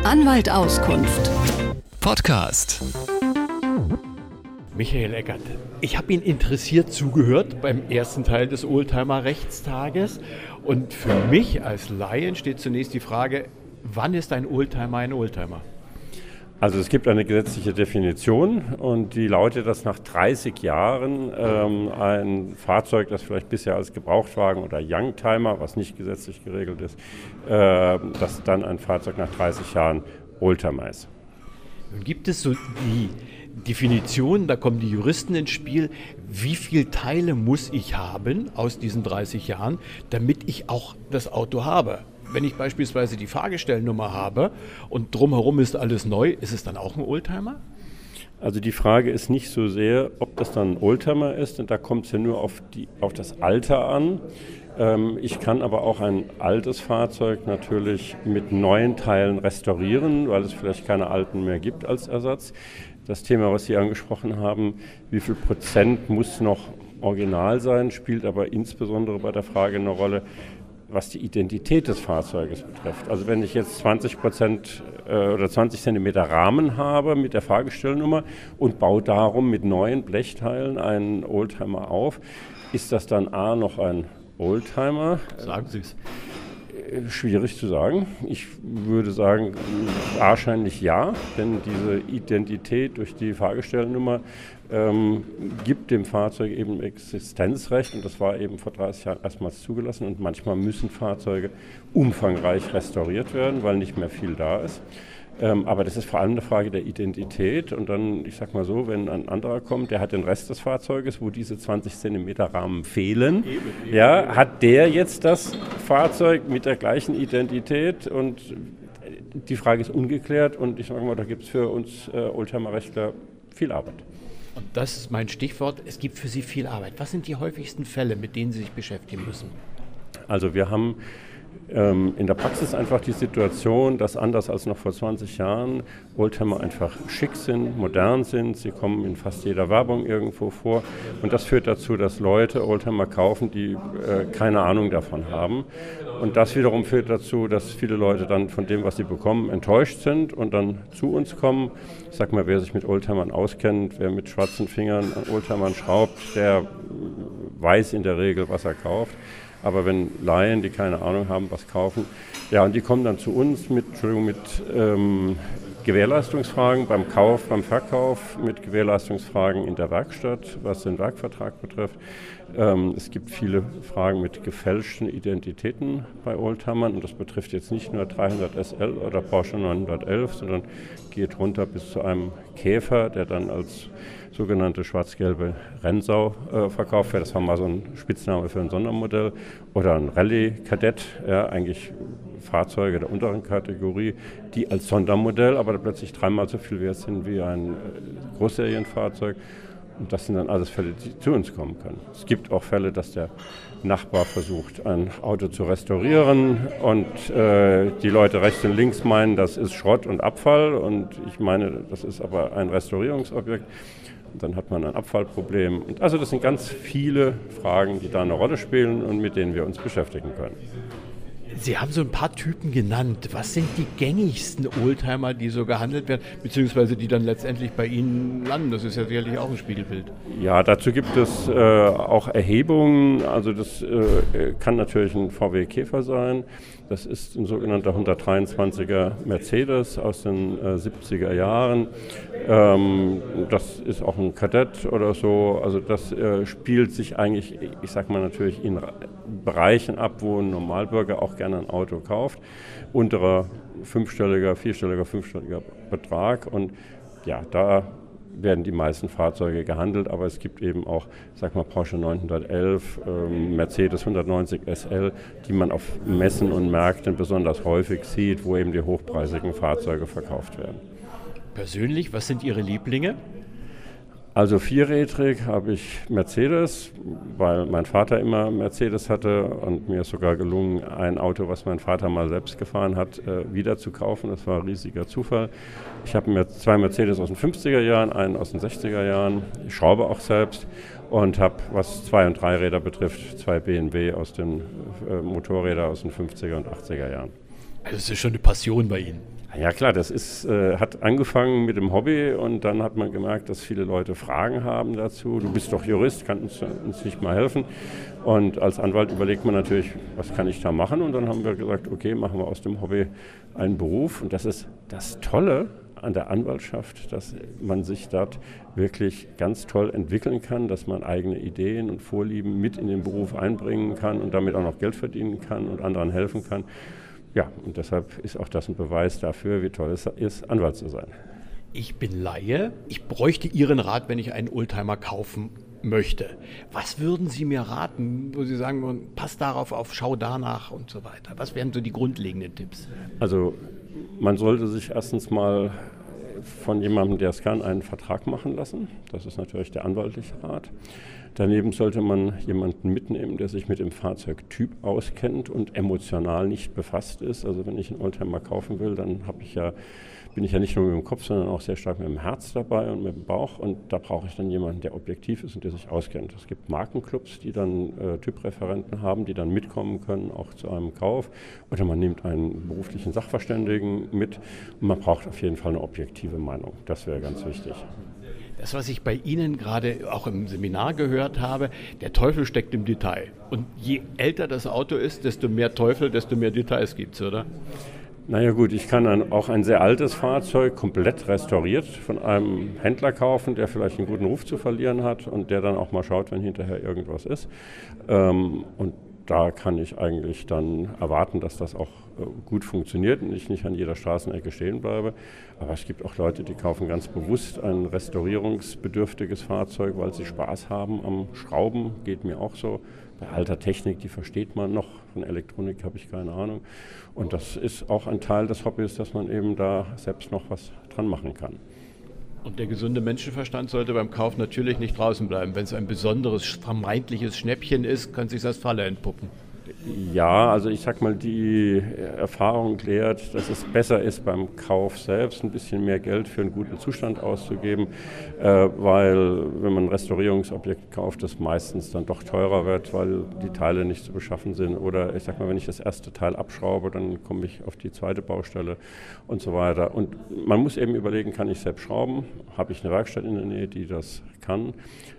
Anwalt Auskunft. Podcast. Michael Eckert, ich habe Ihnen interessiert zugehört beim ersten Teil des Oldtimer-Rechtstages. Und für mich als Laien steht zunächst die Frage, wann ist ein Oldtimer ein Oldtimer? Also es gibt eine gesetzliche Definition und die lautet, dass nach 30 Jahren ein Fahrzeug, das vielleicht bisher als Gebrauchtwagen oder Youngtimer, was nicht gesetzlich geregelt ist, dass dann ein Fahrzeug nach 30 Jahren Oldtimer ist. Nun gibt es so die Definition, da kommen die Juristen ins Spiel, wie viele Teile muss ich haben aus diesen 30 Jahren, damit ich auch das Auto habe. Wenn ich beispielsweise die Fahrgestellnummer habe und drumherum ist alles neu, ist es dann auch ein Oldtimer? Also die Frage ist nicht so sehr, ob das dann ein Oldtimer ist, und da kommt es ja nur auf das Alter an. Ich kann aber auch ein altes Fahrzeug natürlich mit neuen Teilen restaurieren, weil es vielleicht keine alten mehr gibt als Ersatz. Das Thema, was Sie angesprochen haben, wie viel Prozent muss noch original sein, spielt aber insbesondere bei der Frage eine Rolle, was die Identität des Fahrzeuges betrifft. Also wenn ich jetzt 20% oder 20 Zentimeter Rahmen habe mit der Fahrgestellnummer und baue darum mit neuen Blechteilen einen Oldtimer auf, ist das dann A noch ein Oldtimer? Sagen Sie es. Schwierig zu sagen. Ich würde sagen, wahrscheinlich ja, denn diese Identität durch die Fahrgestellnummer gibt dem Fahrzeug eben Existenzrecht, und das war eben vor 30 Jahren erstmals zugelassen, und manchmal müssen Fahrzeuge umfangreich restauriert werden, weil nicht mehr viel da ist. Aber das ist vor allem eine Frage der Identität, und dann, ich sag mal so, wenn ein anderer kommt, der hat den Rest des Fahrzeuges, wo diese 20 Zentimeter Rahmen fehlen, ja, hat der jetzt das Fahrzeug mit der gleichen Identität, und die Frage ist ungeklärt, und ich sage mal, da gibt es für uns Oldtimer-Rechtler viel Arbeit. Und das ist mein Stichwort, es gibt für Sie viel Arbeit. Was sind die häufigsten Fälle, mit denen Sie sich beschäftigen müssen? Also wir haben in der Praxis einfach die Situation, dass anders als noch vor 20 Jahren Oldtimer einfach schick sind, modern sind. Sie kommen in fast jeder Werbung irgendwo vor. Und das führt dazu, dass Leute Oldtimer kaufen, die keine Ahnung davon haben. Und das wiederum führt dazu, dass viele Leute dann von dem, was sie bekommen, enttäuscht sind und dann zu uns kommen. Ich sag mal, wer sich mit Oldtimern auskennt, wer mit schwarzen Fingern an Oldtimern schraubt, der weiß in der Regel, was er kauft. Aber wenn Laien, die keine Ahnung haben, was kaufen, ja, und die kommen dann zu uns mit Gewährleistungsfragen beim Kauf, beim Verkauf, mit Gewährleistungsfragen in der Werkstatt, was den Werkvertrag betrifft. Es gibt viele Fragen mit gefälschten Identitäten bei Oldtimern, und das betrifft jetzt nicht nur 300 SL oder Porsche 911, sondern geht runter bis zu einem Käfer, der dann als sogenannte schwarz-gelbe Rennsau verkauft wird. Das war mal so ein Spitzname für ein Sondermodell. Oder ein Rallye-Kadett, ja, eigentlich Fahrzeuge der unteren Kategorie, die als Sondermodell aber plötzlich dreimal so viel wert sind wie ein Großserienfahrzeug. Und das sind dann alles Fälle, die zu uns kommen können. Es gibt auch Fälle, dass der Nachbar versucht, ein Auto zu restaurieren, und die Leute rechts und links meinen, das ist Schrott und Abfall, und ich meine, das ist aber ein Restaurierungsobjekt. Und dann hat man ein Abfallproblem. Und also das sind ganz viele Fragen, die da eine Rolle spielen und mit denen wir uns beschäftigen können. Sie haben so ein paar Typen genannt. Was sind die gängigsten Oldtimer, die so gehandelt werden, beziehungsweise die dann letztendlich bei Ihnen landen? Das ist ja sicherlich auch ein Spiegelbild. Ja, dazu gibt es auch Erhebungen. Also das kann natürlich ein VW Käfer sein. Das ist ein sogenannter 123er Mercedes aus den 70er Jahren. Das ist auch ein Kadett oder so. Also das spielt sich eigentlich, ich sag mal natürlich in Bereichen ab, wo ein Normalbürger auch gerne ein Auto kauft. Unterer vierstelliger Betrag. Und ja, da werden die meisten Fahrzeuge gehandelt, aber es gibt eben auch, sag mal, Porsche 911, Mercedes 190 SL, die man auf Messen und Märkten besonders häufig sieht, wo eben die hochpreisigen Fahrzeuge verkauft werden. Persönlich, was sind Ihre Lieblinge? Also vierrädrig habe ich Mercedes, weil mein Vater immer Mercedes hatte, und mir ist sogar gelungen, ein Auto, was mein Vater mal selbst gefahren hat, wieder zu kaufen. Das war ein riesiger Zufall. Ich habe mir zwei Mercedes aus den 50er Jahren, einen aus den 60er Jahren. Ich schraube auch selbst und habe, was Zwei- und Dreiräder betrifft, zwei BMW aus den Motorräder aus den 50er und 80er Jahren. Das ist schon eine Passion bei Ihnen. Ja klar, das hat angefangen mit dem Hobby und dann hat man gemerkt, dass viele Leute Fragen haben dazu. Du bist doch Jurist, kannst uns nicht mal helfen? Und als Anwalt überlegt man natürlich, was kann ich da machen? Und dann haben wir gesagt, okay, machen wir aus dem Hobby einen Beruf. Und das ist das Tolle an der Anwaltschaft, dass man sich dort wirklich ganz toll entwickeln kann, dass man eigene Ideen und Vorlieben mit in den Beruf einbringen kann und damit auch noch Geld verdienen kann und anderen helfen kann. Ja, und deshalb ist auch das ein Beweis dafür, wie toll es ist, Anwalt zu sein. Ich bin Laie. Ich bräuchte Ihren Rat, wenn ich einen Oldtimer kaufen möchte. Was würden Sie mir raten, wo Sie sagen, pass darauf auf, schau danach und so weiter? Was wären so die grundlegenden Tipps? Also man sollte sich erstens mal von jemandem, der es kann, einen Vertrag machen lassen. Das ist natürlich der anwaltliche Rat. Daneben sollte man jemanden mitnehmen, der sich mit dem Fahrzeugtyp auskennt und emotional nicht befasst ist. Also wenn ich einen Oldtimer kaufen will, dann bin ich ja nicht nur mit dem Kopf, sondern auch sehr stark mit dem Herz dabei und mit dem Bauch. Und da brauche ich dann jemanden, der objektiv ist und der sich auskennt. Es gibt Markenclubs, die dann Typreferenten haben, die dann mitkommen können, auch zu einem Kauf. Oder man nimmt einen beruflichen Sachverständigen mit. Und man braucht auf jeden Fall eine objektive Meinung. Das wäre ganz wichtig. Das, was ich bei Ihnen gerade auch im Seminar gehört habe, der Teufel steckt im Detail. Und je älter das Auto ist, desto mehr Teufel, desto mehr Details gibt es, oder? Naja gut, ich kann auch ein sehr altes Fahrzeug komplett restauriert von einem Händler kaufen, der vielleicht einen guten Ruf zu verlieren hat und der dann auch mal schaut, wenn hinterher irgendwas ist. Und da kann ich eigentlich dann erwarten, dass das auch gut funktioniert und ich nicht an jeder Straßenecke stehen bleibe. Aber es gibt auch Leute, die kaufen ganz bewusst ein restaurierungsbedürftiges Fahrzeug, weil sie Spaß haben am Schrauben, geht mir auch so. Bei alter Technik, die versteht man noch, von Elektronik habe ich keine Ahnung. Und das ist auch ein Teil des Hobbys, dass man eben da selbst noch was dran machen kann. Und der gesunde Menschenverstand sollte beim Kauf natürlich nicht draußen bleiben. Wenn es ein besonderes, vermeintliches Schnäppchen ist, kann es sich als Falle entpuppen. Ja, also ich sag mal, die Erfahrung lehrt, dass es besser ist, beim Kauf selbst ein bisschen mehr Geld für einen guten Zustand auszugeben, weil wenn man ein Restaurierungsobjekt kauft, das meistens dann doch teurer wird, weil die Teile nicht zu beschaffen sind. Oder ich sag mal, wenn ich das erste Teil abschraube, dann komme ich auf die zweite Baustelle und so weiter. Und man muss eben überlegen, kann ich selbst schrauben? Habe ich eine Werkstatt in der Nähe, die das kann?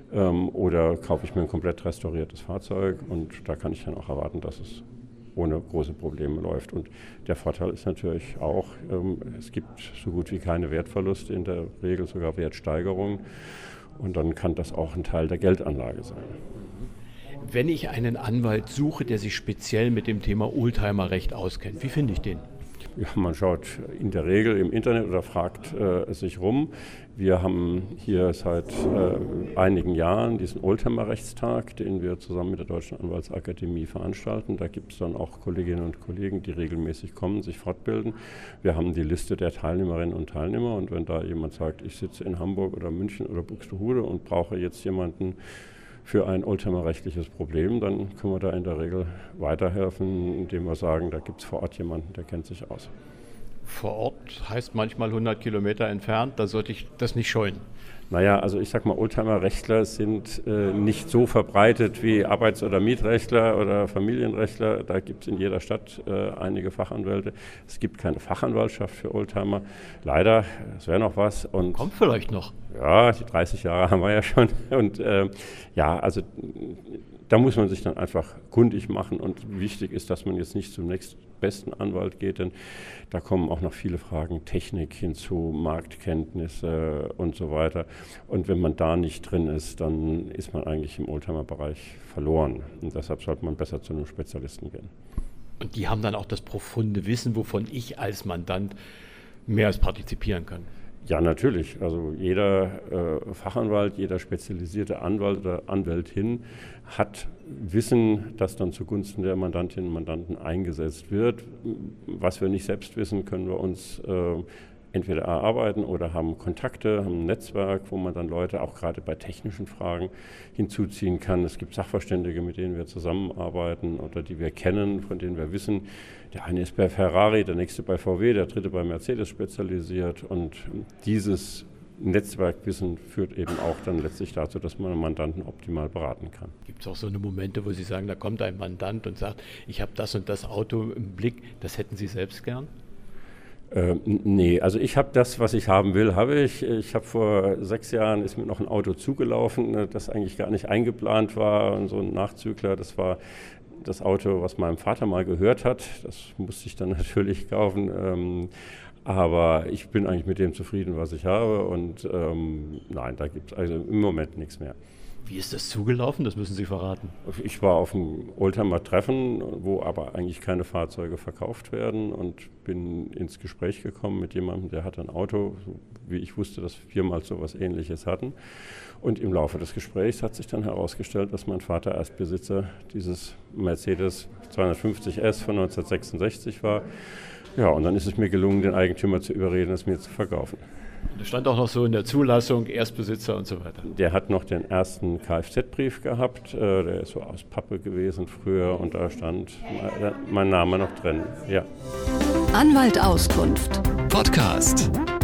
Oder kaufe ich mir ein komplett restauriertes Fahrzeug und da kann ich dann auch erwarten, dass es ohne große Probleme läuft. Und der Vorteil ist natürlich auch, es gibt so gut wie keine Wertverluste, in der Regel sogar Wertsteigerungen und dann kann das auch ein Teil der Geldanlage sein. Wenn ich einen Anwalt suche, der sich speziell mit dem Thema Oldtimerrecht auskennt, wie finde ich den? Ja, man schaut in der Regel im Internet oder fragt sich rum. Wir haben hier seit einigen Jahren diesen Oldtimer-Rechtstag, den wir zusammen mit der Deutschen Anwaltsakademie veranstalten. Da gibt es dann auch Kolleginnen und Kollegen, die regelmäßig kommen, sich fortbilden. Wir haben die Liste der Teilnehmerinnen und Teilnehmer und wenn da jemand sagt, ich sitze in Hamburg oder München oder Buxtehude und brauche jetzt jemanden für ein Oldtimer-rechtliches Problem, dann können wir da in der Regel weiterhelfen, indem wir sagen, da gibt es vor Ort jemanden, der kennt sich aus. Vor Ort heißt manchmal 100 Kilometer entfernt, da sollte ich das nicht scheuen. Naja, also ich sag mal, Oldtimer-Rechtler sind nicht so verbreitet wie Arbeits- oder Mietrechtler oder Familienrechtler. Da gibt es in jeder Stadt einige Fachanwälte. Es gibt keine Fachanwaltschaft für Oldtimer. Leider, es wäre noch was. Und kommt vielleicht noch. Ja, die 30 Jahre haben wir ja schon. Und ja, also da muss man sich dann einfach kundig machen. Und wichtig ist, dass man jetzt nicht zum nächstbesten Anwalt geht, denn da kommen auch noch viele Fragen Technik hinzu, Marktkenntnisse und so weiter. Und wenn man da nicht drin ist, dann ist man eigentlich im Oldtimer-Bereich verloren. Und deshalb sollte man besser zu einem Spezialisten gehen. Und die haben dann auch das profunde Wissen, wovon ich als Mandant mehr als partizipieren kann. Ja, natürlich. Also jeder Fachanwalt, jeder spezialisierte Anwalt oder Anwältin hat Wissen, das dann zugunsten der Mandantinnen und Mandanten eingesetzt wird. Was wir nicht selbst wissen, können wir uns entweder erarbeiten oder haben Kontakte, haben ein Netzwerk, wo man dann Leute auch gerade bei technischen Fragen hinzuziehen kann. Es gibt Sachverständige, mit denen wir zusammenarbeiten oder die wir kennen, von denen wir wissen, der eine ist bei Ferrari, der nächste bei VW, der dritte bei Mercedes spezialisiert. Und dieses Netzwerkwissen führt eben auch dann letztlich dazu, dass man einen Mandanten optimal beraten kann. Gibt es auch so eine Momente, wo Sie sagen, da kommt ein Mandant und sagt, ich habe das und das Auto im Blick, das hätten Sie selbst gern? Nee, also ich habe das, was ich haben will, habe ich. Ich habe vor 6 Jahren, ist mir noch ein Auto zugelaufen, das eigentlich gar nicht eingeplant war, und so ein Nachzügler, das war das Auto, was meinem Vater mal gehört hat. Das musste ich dann natürlich kaufen, aber ich bin eigentlich mit dem zufrieden, was ich habe, und nein, da gibt es also im Moment nichts mehr. Wie ist das zugelaufen? Das müssen Sie verraten. Ich war auf einem Oldtimer-Treffen, wo aber eigentlich keine Fahrzeuge verkauft werden, und bin ins Gespräch gekommen mit jemandem, der hat ein Auto, wie ich wusste, dass wir mal so etwas Ähnliches hatten. Und im Laufe des Gesprächs hat sich dann herausgestellt, dass mein Vater Erstbesitzer dieses Mercedes 250S von 1966 war. Ja, und dann ist es mir gelungen, den Eigentümer zu überreden, es mir zu verkaufen. Das stand auch noch so in der Zulassung, Erstbesitzer und so weiter. Der hat noch den ersten Kfz-Brief gehabt, der ist so aus Pappe gewesen früher, und da stand mein Name noch drin. Ja. Anwalt Auskunft. Podcast.